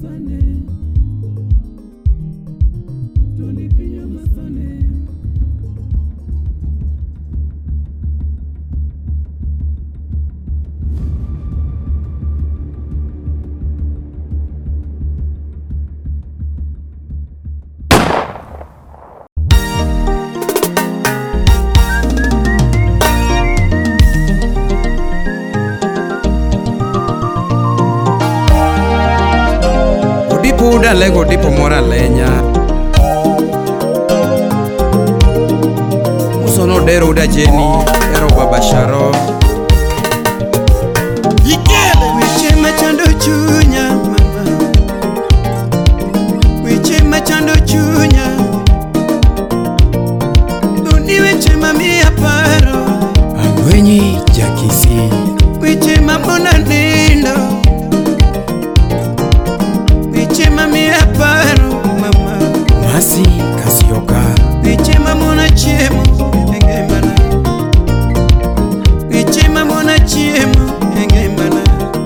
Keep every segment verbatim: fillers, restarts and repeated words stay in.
Puda lego tipo mora lenya Musono dero uda jeni Ero baba sharo Ikele Wiche machando chunya mama Wiche machando chunya Duni wiche mami aparo Angwenyi jakisi Wiche mamona nindo Wiche mami aparo mama Masi kasioka Wiche mamona chiemo engemana Wiche mamona chiemo engemana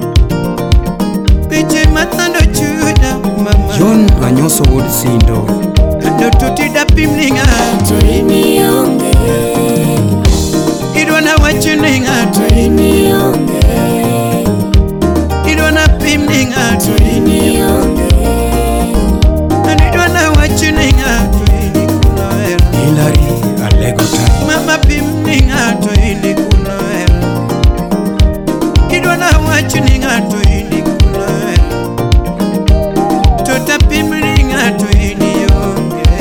Wiche matando chuda mama John anyoso wood sindo Ando tuti da pimlinga Tuini yonge Idwana wachuninga Tuini yonge Idwana pimlinga Tuini yonge Idwana wachuninga Tuini kunoera Hilary alego ta Mama pimlinga Tuini kunoera Idwana wachuninga Tuini kunoera Tota pimlinga Tuini yonge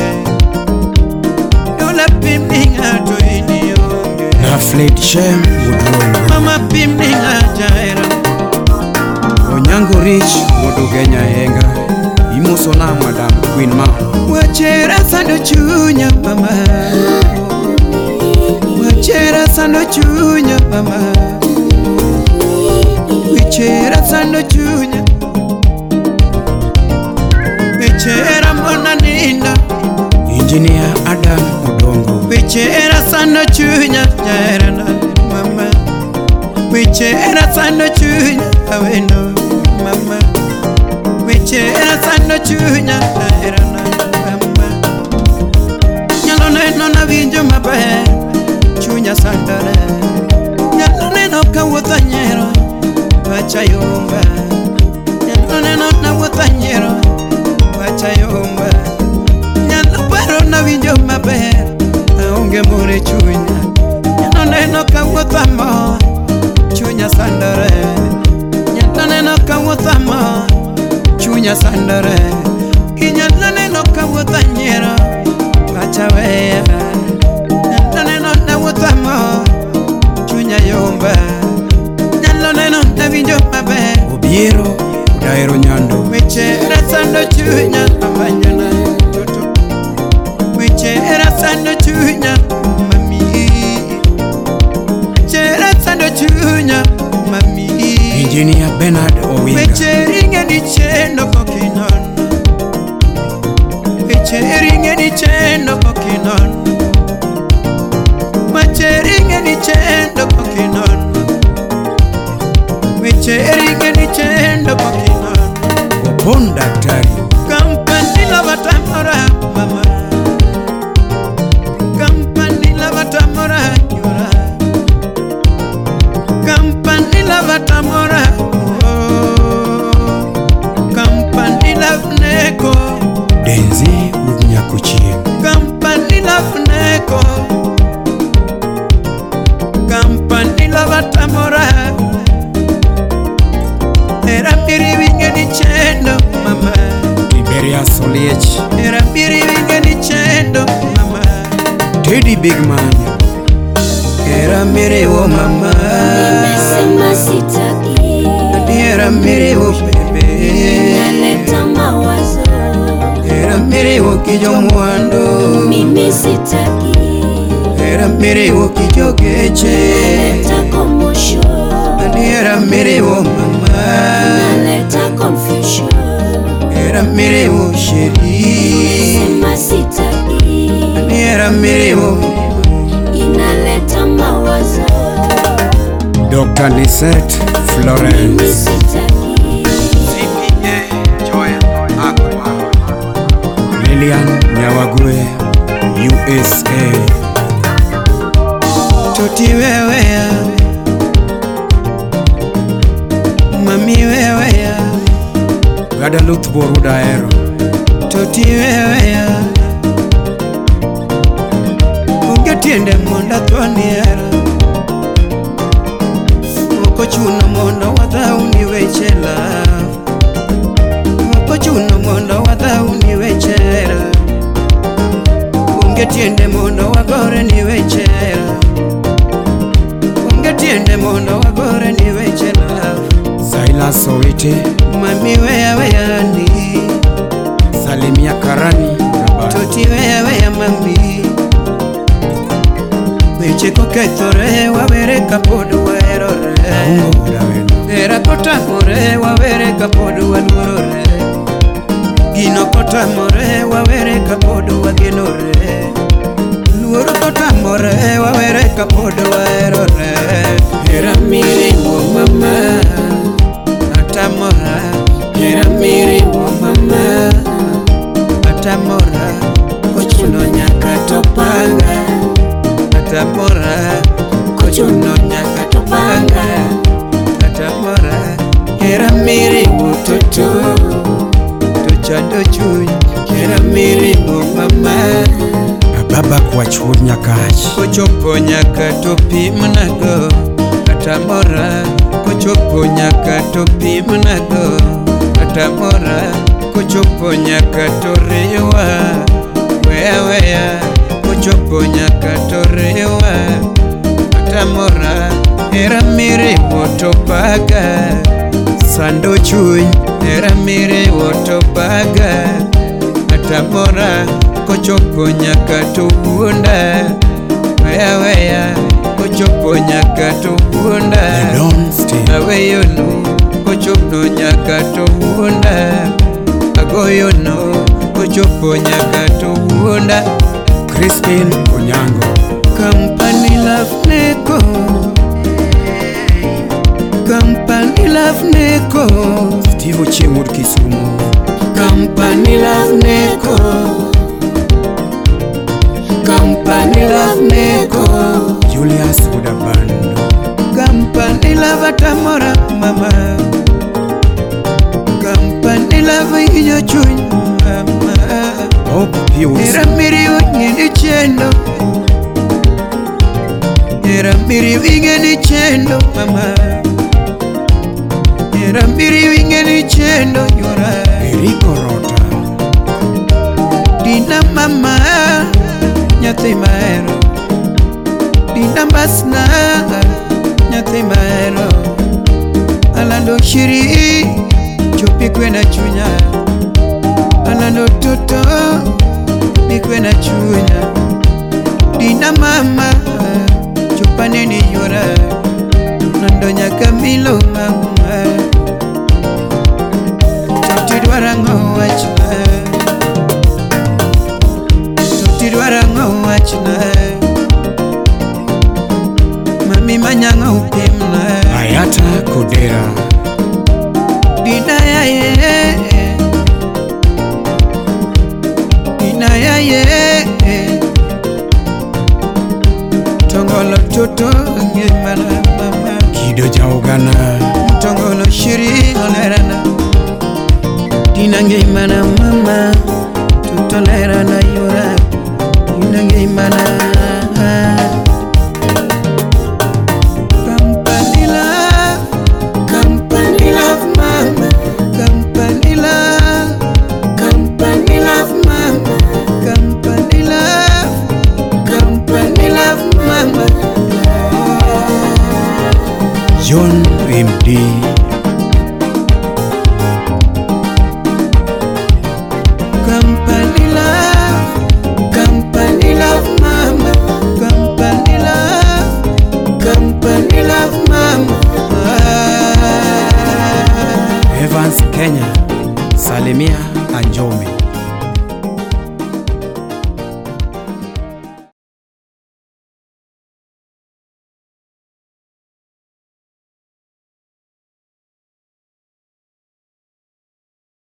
Dola pimlinga Tuini yonge Na Fleet Shem Woodrongo Mama pimlinga jaera Onyango Rich Wodugenya henga Imoso na Madam Queen Ma Wachera sando chunya mama Wachera sando chunya mama Wachera sando chunya Wachera mona ninda Engineer Adam Odongo Wachera sando chunya jaera na mama Wachera sando chunya aweno mama Wachera sando chunya jaera na mama Nyalo neno na winjo maber chunya sandore Nyalo neno ka wuotho nyero wacha yomba Nyalo neno na wuotho nyero wacha yomba Nyalo paro na winjo maber aonge more chunya Nyalo neno ka wuotho mo chunya sandore Nyalo neno ka wuotho mo chunya sandore Nyalo neno ka wuotho nyero wacha weya Nyalo neno na wuotho mo chunya yomba Nyalo neno na winjo maber Obiero Udaero Nyando Wechera sando chunya amanyana toto Wechera sando chunya mami Wechera sando chunya mami Engineer Bernard Owinga Wecheringe ni chendo kokinon Wecheringe ni chendo kokinon Wecheringe ni chendo kokinon Wecheringe ni chendo kokinon Opon Daktari Kampani la batamora mama Kampani la batamora yura Kampani la batamora oh. Kampani la vneko Denzi Udnyakuchie Kampani la vneko Kampani la batamora Era miri winge ni chendo mama Liberia Soliech Era miri winge ni chendo mama Teddy Bigman Era miri wo mama Nimesema sitaki Era miri wo bebe Naleta mawazo Era miri wo kijo mwando Mimi sitaki Era miri wo kijo geche Naleta commotion Era miri wo mama Naleta confusion Era miri wo sheri Sema sitaki Era miri wo inaleta mawazo Doctor Lisette Mimi Florence sitaki C P A Joya Wagwe U S A. Toti wewe ya mami wewe ya Guadalupe Borudaero. Toti wewe ya ungetiende monda twaniera Moko chuna monda wadha uniwechela Moko chuna monda wadha uniwechera Ungetiende monda wagore niwechera Ungetiende monda wagore niwechela Silas Owete. Mami wewe wewe ni Salimia Karani. Toti wewe wewe mami Weche kokethore wawere kapodu waerore Era kotamore wawere kapodu waluorore Gino kotamore wawere kapodu wagenore Luoro kotamore wawere kapodu waerore Era mirimbo mama Atamora Era mirimbo mama Atamora Kochuno nyaka topanga Atamora Kochuno nyaka topanga Atamora Era mirimbo toto Tochando chuny Era mirimbo mama Baba kwa chuo nyakachi. Kochopo nyaka topimnago Atamora Kochopo nyaka topimnago Atamora Kochopo nyaka torewa Wewe ya Kochopo nyaka torewa Atamora Era mirimbo topaga Sando chuny Era mirimbo topaga Atamora Kochopo nyaka towunda Wewe ya Kochopo nyaka towunda Don't stay. Aweyo no Kochopo nyaka towunda Agoyo no Kochopo nyaka towunda Crispin Onyango. Company love neko Company love neko Steve Chimur Kisumu. Company love neko Company love neko Julius Udabando. Company love Atamora mama Company love inyo chuny mama Bob Pius. Era miri wingeni chendo Era miri wingeni chendo mama Era miri wingeni chendo yora Eriko Rota. Dina mama Nyathi maero Dina mbasna Nyathi maero Alando shiri Chopi kwena chunya Alando toto Nikwe na chunya Dina mama Chupane ni yora Nando nyaka milo mama Toti dwara ngo wachna Toti dwara ngo wachna Mami manyanga upimna Ayata Kodera. Dina ya ye Dina ya ye Tongolo toto ngimana mama Kido Jaugana. Tongolo shiri olerana Dina ngimana mama Toto lerana yura Dina ngimana Company love Company love mama Company love Company love mama Company love Company love mama John M D. Company love Company love mama Company love Company love mama Evans Kenya. Salimia Anjome.